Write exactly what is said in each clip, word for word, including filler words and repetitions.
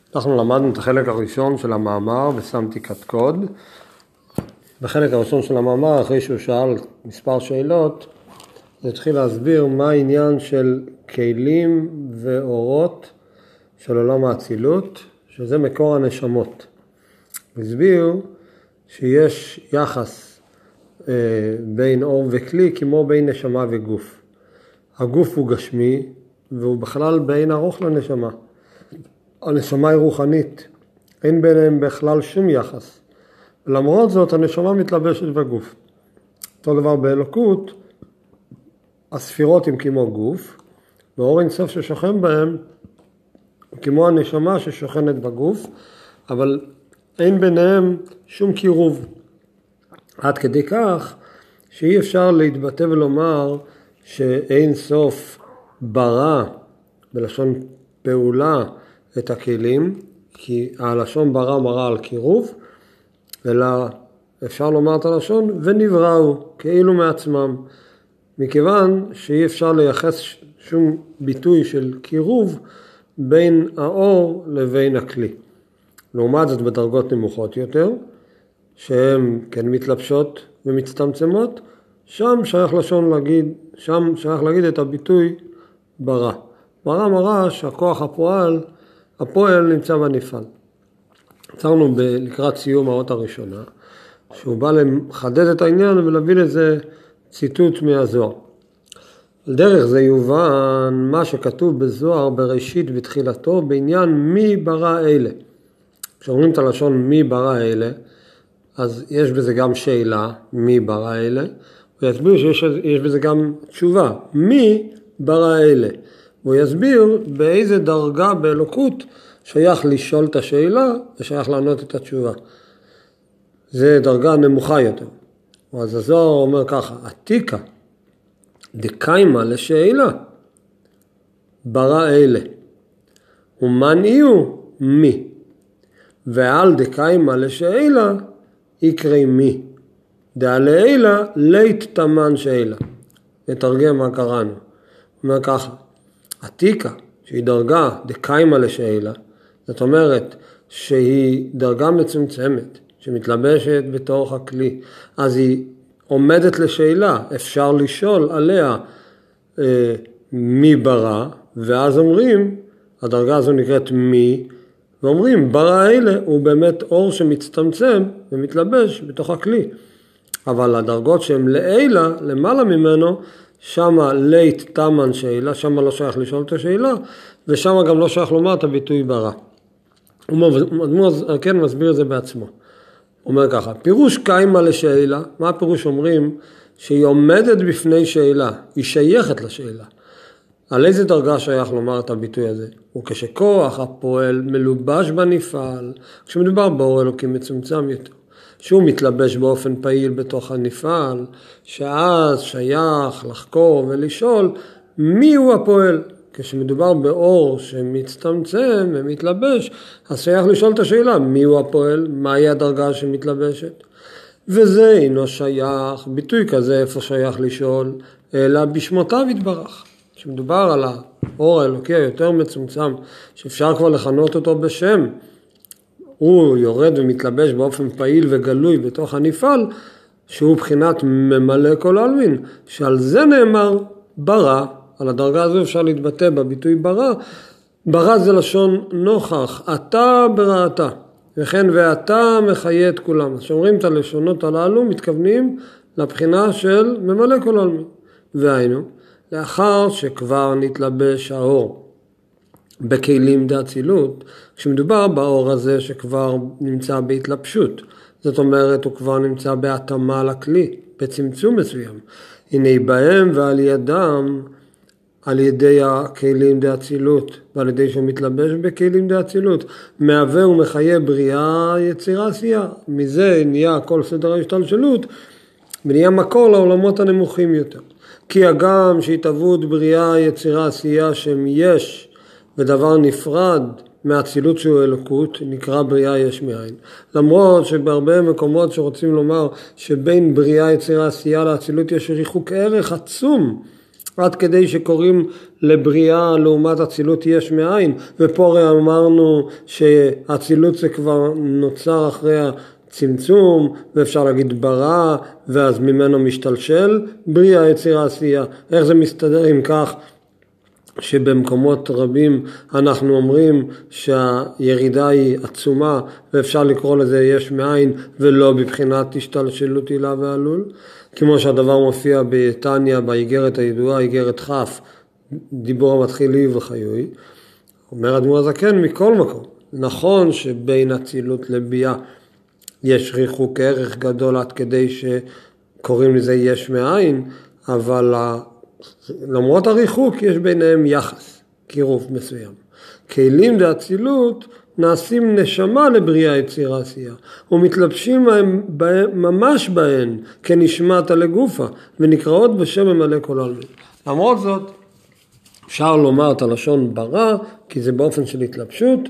אנחנו למדנו את החלק הראשון של המאמר ושמתי קדקוד. בחלק הראשון של המאמר, אחרי שהוא שאל מספר שאלות, זה התחיל להסביר מה העניין של כלים ואורות של עולם האצילות, שזה מקור הנשמות. הסביר שיש יחס אה, בין אור וכלי כמו בין נשמה וגוף. הגוף הוא גשמי והוא בכלל בין ארוך לנשמה. הנשמה היא רוחנית, אין ביניהם בכלל שום יחס. למרות זאת הנשמה מתלבשת בגוף. אותו דבר באלוקות, הספירות הם כמו גוף, ואור אינסוף ששוכן בהם כמו הנשמה ששוכנת בגוף, אבל אין ביניהם שום קירוב. עד כדי כך שאי אפשר להתבטא ולומר שאין סוף ברא בלשון פעולה את הכלים, כי הלשון ברא מראה על קירוב, אלא אפשר לומר את הלשון ונבראו כאילו מעצמם, מכיוון שאי אפשר לייחס שום ביטוי של קירוב בין האור לבין הכלי. לעומת זאת בדרגות נמוכות יותר, שהן כן מתלבשות ומצטמצמות, שם שייך לשון להגיד, שם שייך להגיד את הביטוי ברא. ברא מראה שהכוח הפועל, הפועל נמצא בנפעל. עצרנו לקראת סיום האות הראשונה, שהוא בא לחדד את העניין ולהביא לזה ציטוט מהזוהר. על דרך זה יובן מה שכתוב בזוהר בראשית בתחילתו בעניין מי ברא אלה. כשאומרים את הלשון מי ברא אלה, אז יש בזה גם שאלה, מי ברא אלה, ויסביר שיש יש בזה גם תשובה, מי ברא אלה. והוא יסביר באיזה דרגה באלוקות שייך לשאול את השאלה ושייך לענות את התשובה. זה דרגה נמוכה יותר. אז הזוהר אומר ככה, עתיקה דקיימה לשאלה ברא אלה ומניעו מי, ועל דקיימה לשאלה יקרי מי, דעלה אלה לית תמן שאלה. נתרגם מה קראנו. הוא אומר ככה, עתיקה שהיא דרגה דקיימה לשאלה, זאת אומרת שהיא דרגה מצומצמת שמתלבשת בתוך הכלי, אז היא עומדת לשאלה, אפשר לשאול עליה אה, מי ברא, ואז אומרים, הדרגה הזו נקראת מי, ואומרים ברא אלה הוא באמת אור שמצטמצם ומתלבש בתוך הכלי. אבל הדרגות שהן לאלה, למעלה ממנו, שמה לית תמן שאלה, שמה לא שייך לשאול את השאלה, ושמה גם לא שייך לומר את הביטוי ברא. הוא כן מסביר את זה בעצמו. הוא אומר ככה, פירוש קיימה לשאלה, מה הפירוש אומרים? שהיא עומדת בפני שאלה, היא שייכת לשאלה. על איזה דרגה שייך לומר את הביטוי הזה? הוא כשכוח הפועל מלובש בנפעל, כשמדובר באור אלוקים מצומצם יותר, שהוא מתלבש באופן פעיל בתוך הנפעל, שאז שייך לחקור ולשאול מי הוא הפועל. כשמדובר באור שמצטמצם ומתלבש, אז שייך לשאול את השאלה מי הוא הפועל, מהי הדרגה שמתלבשת. וזה אינו שייך, ביטוי כזה איפה שייך לשאול, אלא בשמותיו יתברך. כשמדובר על האור האלוקי היותר מצומצם, שאפשר כבר לכנות אותו בשם, הוא יורד ומתלבש באופן פעיל וגלוי בתוך הנפעל, שהוא בחינת ממלא כל העלמין, שעל זה נאמר ברא, על הדרגה הזו אפשר להתבטא בביטוי ברא, ברא זה לשון נוכח, אתה בראתה, וכן ואתה מחיה את כולם. אז שאומרים את הלשונות הללו, מתכוונים לבחינה של ממלא כל העלמין. והיינו, לאחר שכבר נתלבש האור בכלים דאצילות, כשמדובר באור הזה שכבר נמצא בהתלבשות, זאת אומרת הוא כבר נמצא בהתאמה לכלי, בצמצום מסוים. הנה בהם ועל ידם, על ידי הכלים דאצילות, ועל ידי שהוא מתלבש בכלים דאצילות, מהווה ומחיה בריאה יצירה עשייה. מזה נהיה כל סדר ההשתלשלות, ונהיה מקור לעולמות הנמוכים יותר. כי הגם שהתהוות בריאה יצירה עשייה שם יש, ודבר נפרד מהאצילות שהוא אלוקות, נקרא בריאה יש מאין. למרות שבהרבה מקומות שרוצים לומר שבין בריאה יצירה עשייה לאצילות יש ריחוק ערך עצום, עד כדי שקוראים לבריאה לעומת אצילות יש מאין, ופה הרי אמרנו שאצילות זה כבר נוצר אחרי הצמצום, ואפשר להגיד ברא, ואז ממנו משתלשל בריאה יצירה עשייה. איך זה מסתדר עם כך שבמקומות רבים אנחנו אומרים שהירידה היא עצומה, ואפשר לקרוא לזה יש מאין ולא בבחינת השתלשלות הילה ועלול, כמו שהדבר מופיע בתניא באיגרת הידועה, איגרת כ', דיבור המתחילי וחיוי. אומר אדמו"ר הזקן מכל מקום, נכון שבין אצילות לביאה יש ריחוק ערך גדול עד כדי שקוראים לזה יש מאין, אבל למרות הריחוק יש ביניהם יחס, קירוב מסוים. כלים דאצילות נעשים נשמה לבריאה יצירה עשייה, ומתלבשים ממש בהן כנשמת לגופה, ונקראות בשם ממלא כל עלמין. למרות זאת, אפשר לומר את הלשון ברא, כי זה באופן של התלבשות,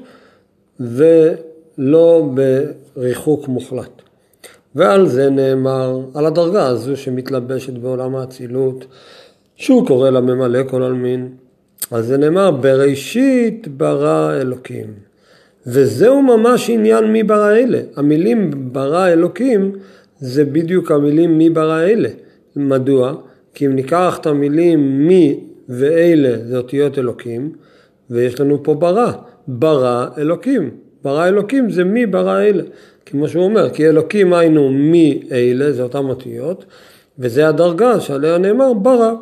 ולא בריחוק מוחלט. ועל זה נאמר, על הדרגה הזו שמתלבשת בעולם האצילות, שהוא קורא לה ממלא כל עלמין, אז זה נאמר, בראשית ברא אלוקים. וזהו ממש עניין מי ברא אלה. המילים ברא אלוקים זה בדיוק המילים מי ברא אלה. מדוע? כי אם ניקח את המילים מי ואלה זה אותיות אלוקים, ויש לנו פה ברא. ברא אלוקים. ברא אלוקים זה מי ברא אלה. כמו שהוא אומר, כי אלוקים היינו מי אלה, זה אותם אותיות, וזה הדרגה שעליה נאמר ברא.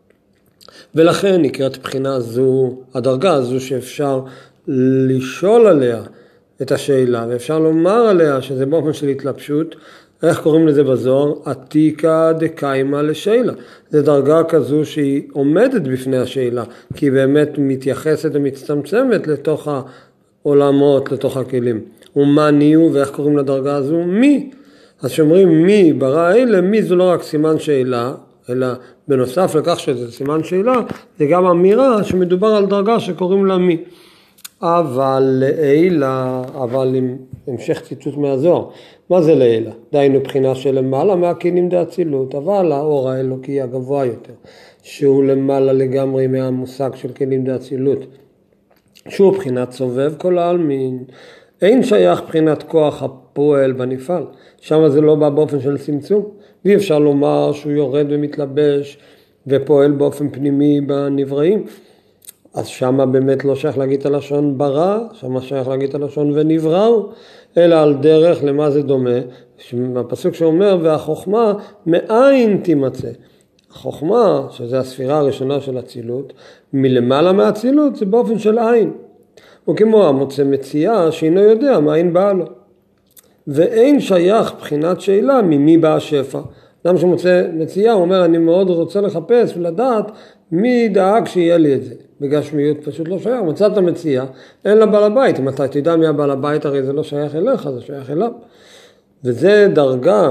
ולכן נקראת בחינה זו, הדרגה הזו שאפשר לשאול עליה את השאלה, ואפשר לומר עליה שזה באופן של התלבשות. איך קוראים לזה בזוהר? עתיקה דקיימה לשאלה. זה דרגה כזו שהיא עומדת בפני השאלה, כי היא באמת מתייחסת ומצטמצמת לתוך העולמות, לתוך הכלים. ומה ניהו ואיך קוראים לדרגה הזו? מי. אז שאומרים מי ברא אלה, מי זו לא רק סימן שאלה, אלא בנוסף לכך שזה סימן שאלה, זה גם אמירה שמדובר על דרגה שקוראים לה מי. אבל לאלה, אבל עם המשך ציטוט מהזוהר, מה זה לאלה? דיינו בחינה של למעלה מהכלים דאצילות, אבל האור האלוקי הגבוה יותר, שהוא למעלה לגמרי מהמושג של כלים דאצילות, שהוא בחינת סובב כל העלמין, אין שייך בחינת כוח הפועל בנפעל, שם זה לא בא באופן של צמצום, ואי אפשר לומר שהוא יורד ומתלבש ופועל באופן פנימי בנבראים, אז שמה באמת לא שייך להגיד את הלשון ברא, שמה שייך להגיד את הלשון ונבראו, אלא על דרך למה זה דומה, הפסוק שאומר והחוכמה מאין תימצא. החוכמה, שזה הספירה הראשונה של הצילות, מלמעלה מהצילות זה באופן של עין. וכמו המוצא מציאה שאינו יודע מה אין בא לו. ואין שייך בחינת שאלה ממי בא השפע. אדם שמוצא מציאה, הוא אומר אני מאוד רוצה לחפש ולדעת מי דאג שיהיה לי את זה. בגשמיות פשוט לא שייך, מצאת מציאה, אין לה בעל הבית. אם אתה תדע מי הבעל הבית, הרי זה לא שייך אליך, זה שייך אליו. וזה דרגה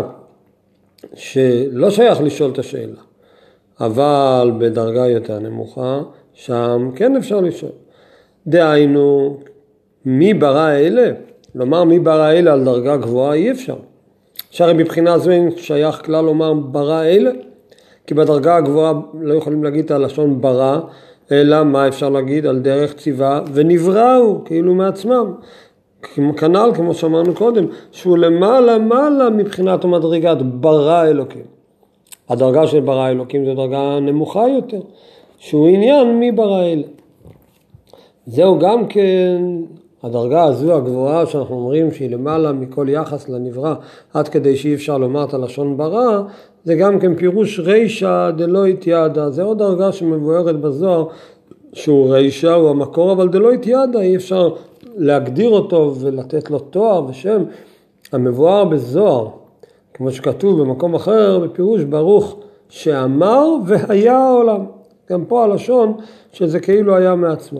שלא שייך לשאול את השאלה. אבל בדרגה יותר נמוכה, שם כן אפשר לשאול. דהיינו, מי ברא אלה? לומר מי ברא אלה על דרגה גבוהה אי אפשר. שהרי מבחינה זו אין שייך כלל לומר ברא אלה, כי בדרגה הגבוהה לא יכולים להגיד את הלשון ברא, אלא מה אפשר להגיד על דרך ציווה ונבראו, כאילו מעצמם. כנ"ל, כמו שאמרנו קודם, שהוא למעלה מעלה מבחינת המדרגת ברא אלוקים. הדרגה של ברא אלוקים זו דרגה נמוכה יותר, שהוא עניין מי ברא אלה. זהו גם כן הדרגה הזו הגבוהה שאנחנו אומרים שהיא למעלה מכל יחס לנברא, עד כדי שאי אפשר לומר את הלשון ברא, זה גם כן פירוש רישא דלא התיידא, זה עוד דרגה שמבוארת בזוהר, שהוא רישא, הוא המקור, אבל דלא התיידא, אי אפשר להגדיר אותו ולתת לו תואר ושם. המבואר בזוהר, כמו שכתוב במקום אחר, בפירוש ברוך שאמר והיה העולם. גם פה הלשון שזה כאילו היה מעצמו.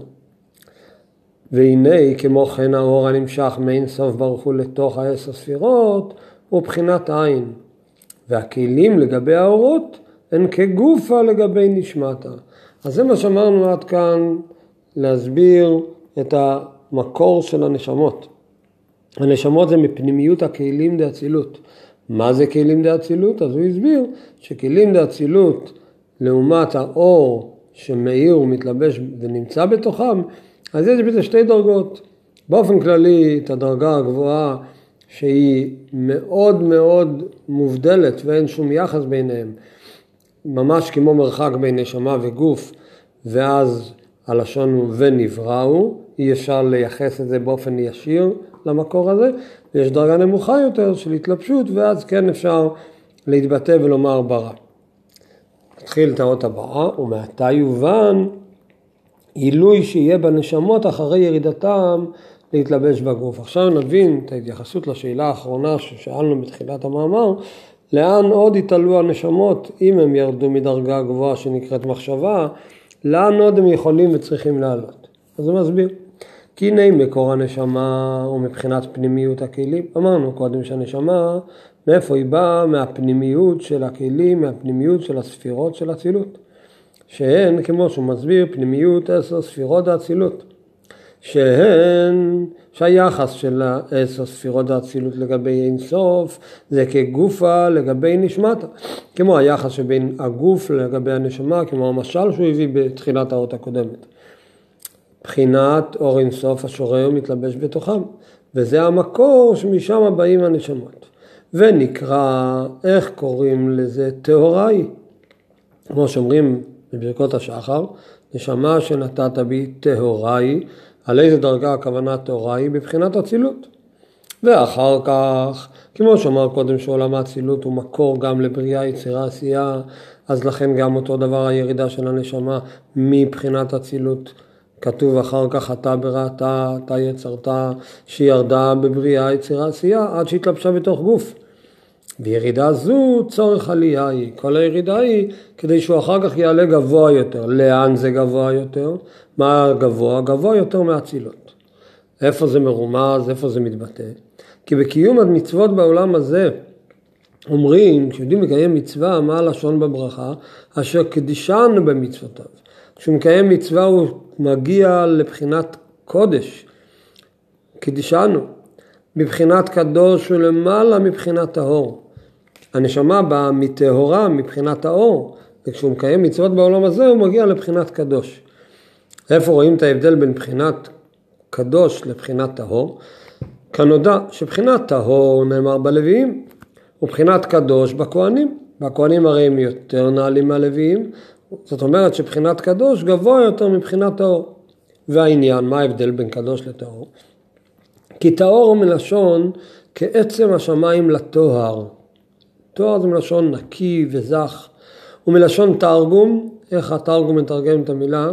והנה כמו כן האור הנמשך מאין סוף ברוך הוא לתוך העשר ספירות, הוא בחינת עין. והכלים לגבי האורות הן כגופה לגבי נשמתה. אז זה מה שאמרנו עד כאן, להסביר את המקור של הנשמות. הנשמות זה מפנימיות הכלים דאצילות. מה זה כלים דאצילות? אז הוא הסביר שכלים דאצילות לעומת האור שמאיר ומתלבש ונמצא בתוכם, אז יש בזה שתי דרגות. באופן כללי, את הדרגה הגבוהה שהיא מאוד מאוד מובדלת ואין שום יחס ביניהם, ממש כמו מרחק בין נשמה וגוף, ואז הלשון הוא ונבראו, אי אפשר לייחס את זה באופן ישיר למקור הזה, ויש דרגה נמוכה יותר של התלבשות, ואז כן אפשר להתבטא ולומר ברא. נתחיל את האות הבאה, ומעתה יובן עילוי שיהיה בנשמות אחרי ירידתם להתלבש בגוף. עכשיו נבין את ההתייחסות לשאלה האחרונה ששאלנו בתחילת המאמר, לאן עוד יתעלו הנשמות אם הם ירדו מדרגה גבוהה שנקראת מחשבה, לאן עוד הם יכולים וצריכים לעלות. אז הוא מסביר. כי הנה מקור הנשמה הוא מבחינת פנימיות הכלים. אמרנו קודם שהנשמה, מאיפה היא באה? מהפנימיות של הכלים, מהפנימיות של הספירות של האצילות. שהן, כמו שהוא מסביר, פנימיות עשר ספירות האצילות. שהן, שהיחס של עשר ספירות האצילות לגבי אין סוף, זה כגופה לגבי נשמתה. כמו היחס שבין הגוף לגבי הנשמה, כמו המשל שהוא הביא בתחילת האות הקודמת. בחינת אור אין סוף השורר מתלבש בתוכם, וזה המקור שמשם באים הנשמות. ונקרא, איך קוראים לזה? טהוראי. כמו שאומרים בברכות השחר, נשמה שנתת בי טהוראי, על איזה דרגה הכוונה טהוראי? בבחינת אצילות. ואחר כך, כמו שאמר קודם שעולם האצילות הוא מקור גם לבריאה, יצירה, עשייה, אז לכן גם אותו דבר הירידה של הנשמה מבחינת אצילות. כתוב אחר כך אתה בראתה, אתה יצרתה, שירדה בבריאה, יצירה, עשייה, עד שהתלבשה בתוך גוף. וירידה זו צורך עלייה היא. כל הירידה היא כדי שהוא אחר כך יעלה גבוה יותר. לאן זה גבוה יותר? מה גבוה? גבוה יותר מהאצילות. איפה זה מרומז? איפה זה מתבטא? כי בקיום המצוות בעולם הזה, אומרים, כשיודעים לקיים מצווה, מה הלשון בברכה? אשר קדישנו במצוותיו. כשהוא מקיים מצווה הוא מגיע לבחינת קודש. קדישנו. מבחינת קדוש ולמעלה מבחינת האור. הנשמה באה מטהורה, מבחינת האור, וכשהוא מקיים מצוות בעולם הזה הוא מגיע לבחינת קדוש. איפה רואים את ההבדל בין בחינת קדוש לבחינת טהור? כנודע שבחינת טהור נאמר בלוויים, ובחינת קדוש בכהנים. בכהנים הרי הם יותר נעלים מהלוויים, זאת אומרת שבחינת קדוש גבוה יותר מבחינת טהור. והעניין, מה ההבדל בין קדוש לטהור? כי טהור הוא מלשון כעצם השמיים לטוהר. טוהר זה מלשון נקי וזך. ומלשון תרגום, איך התרגום מתרגם את המילה?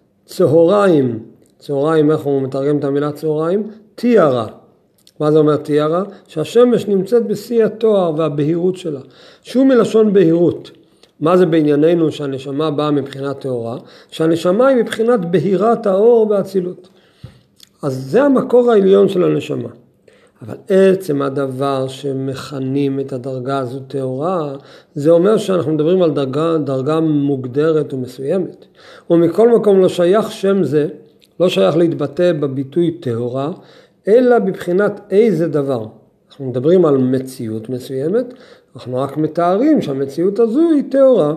צהריים. צהריים, איך הוא מתרגם את המילה צהריים? תיארה. מה זה אומר תיארה? שהשמש נמצאת בשיא התואר והבהירות שלה. שהוא מלשון בהירות. מה זה בענייננו שהנשמה באה מבחינת תאורה? שהנשמה היא מבחינת בהירת האור והאצילות. אז זה המקור העליון של הנשמה. אבל עצם הדבר שמכנים את הדרגה הזו תאורה, זה אומר שאנחנו מדברים על דרגה, דרגה מוגדרת ומסוימת. ומכל מקום לא שייך שם זה, לא שייך להתבטא בביטוי תאורה, אלא בבחינת איזה דבר. אנחנו מדברים על מציאות מסוימת, אנחנו רק מתארים שהמציאות הזו היא תאורה.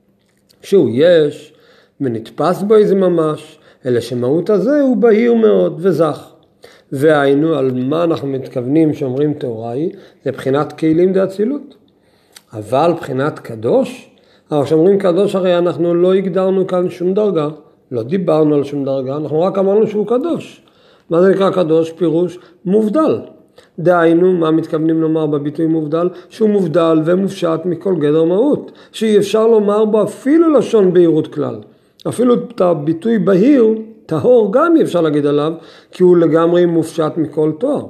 שהוא יש ונתפס בו איזה ממש, אלא שמהות הזה הוא בהיר מאוד וזך. והיינו על מה אנחנו מתכוונים שאומרים תאורה היא, זה בחינת כלים דאצילות. אבל בחינת קדוש, אבל כשאומרים קדוש הרי אנחנו לא הגדרנו כאן שום דרגה, לא דיברנו על שום דרגה, אנחנו רק אמרנו שהוא קדוש. מה זה נקרא קדוש? פירוש מובדל. דהיינו, מה מתכוונים לומר בביטוי מובדל? שהוא מובדל ומופשט מכל גדר מהות, שאי אפשר לומר בו אפילו לשון בהירות כלל. אפילו את הביטוי בהיר, טהור גם אי אפשר להגיד עליו, כי הוא לגמרי מופשט מכל תואר.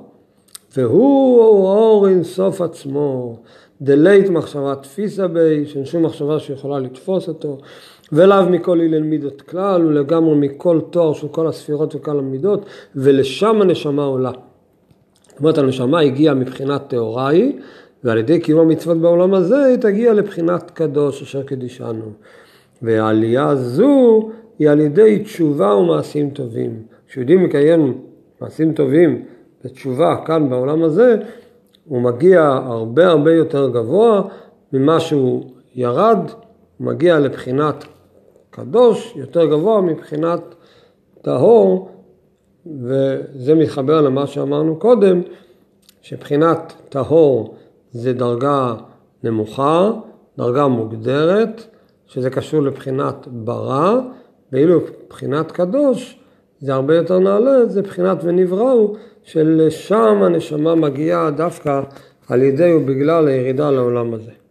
והוא אור אין סוף עצמו, דלית מחשבה תפיסה בי, שאין שום מחשבה שיכולה לתפוס אותו, ולאו מכל אילן מידות כלל, ולגמרי מכל תואר של כל הספירות וכל המידות, ולשם הנשמה עולה. זאת אומרת, הנשמה הגיעה מבחינת תאוראי, ועל ידי קיום המצוות בעולם הזה, היא תגיע לבחינת קדוש אשר קדישנו. והעלייה הזו היא על ידי תשובה ומעשים טובים. כשיודעים לקיים מעשים טובים בתשובה כאן בעולם הזה, הוא מגיע הרבה הרבה יותר גבוה ממה שהוא ירד הוא מגיע לבחינת קדוש יותר גבוה מבחינת טהור, וזה מתחבר למה שאמרנו קודם, שבחינת טהור זה דרגה נמוכה, דרגה מוגדרת, שזה קשור לבחינת ברא, ואילו בחינת קדוש זה הרבה יותר נעלה, זה בחינת ונבראו, של שם הנשמה מגיעה דווקא על ידי ובגלל הירידה לעולם הזה.